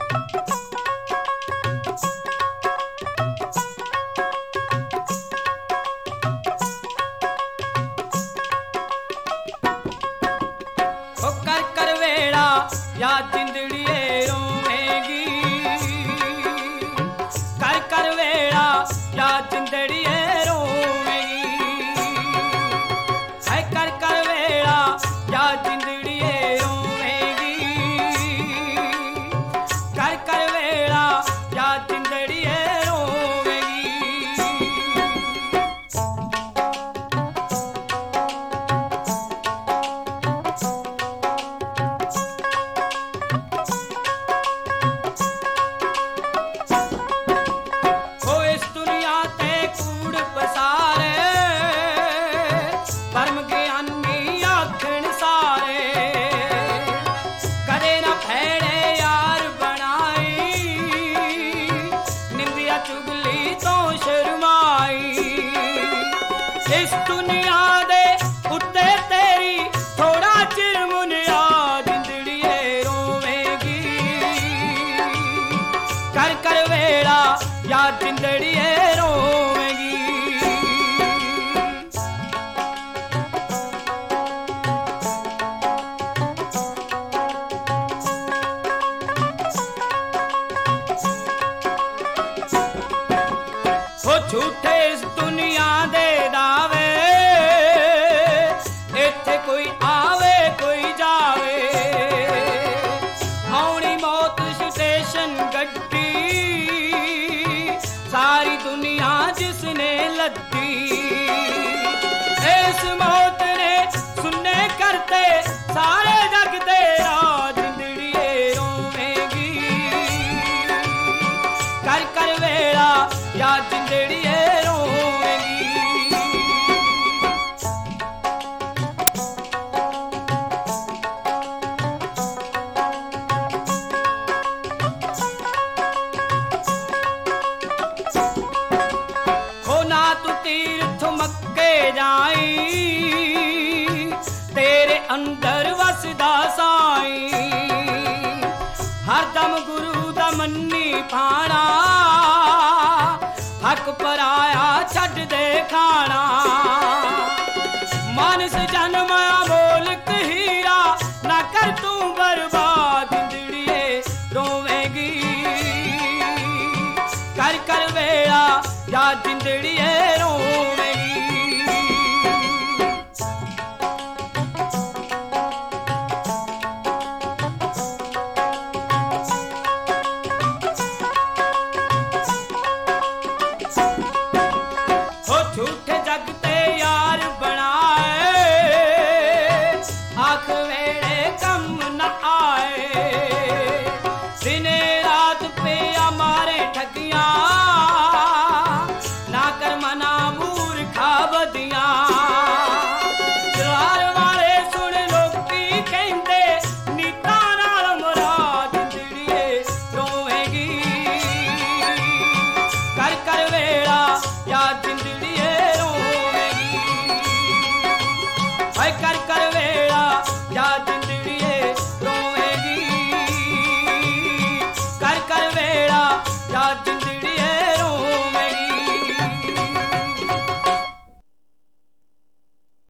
या जिंदड़िए रोवेगी, कर कर वेड़ा या जिंदड़िए रोवेगी, है कर कर वेड़ा या जिंदड़िए रोवेगी, कर कर वेड़ा या जिंदड़िए रोवेगी। इस दुनिया दे उत्ते तेरी थोड़ा चिर मुनिया जिंदड़िए रोवेगी, कर कर वेड़ा या जिंदड़िए रोवेगी। वो झूठे इस दुनिया दे दावे, इत्थे कोई आवे कोई जावे, आउणी मौत स्टेशन गड्डी, सारी दुनिया जिसने लद्दी, इस मौत ने सुनने करते सारे जग तेरा जिंदड़िए रोवेगी, कर कर वेड़ा या जिंदड़िए रोवेगी। हो ना तू तीर्थ मक्के जाई, तेरे अंदर वसदा साई, हरदम गुरु दा मन्नी पाना, हक पराया छड़ दे खाना, मानस जन्माया मोलक हीरा, ना कर तू बर्बाद जिंदड़िए रोवेगी, कर कर वेड़ा या जिंदड़िए रोवेगी। झूठे जग ते यार बनाए, आख वेड़े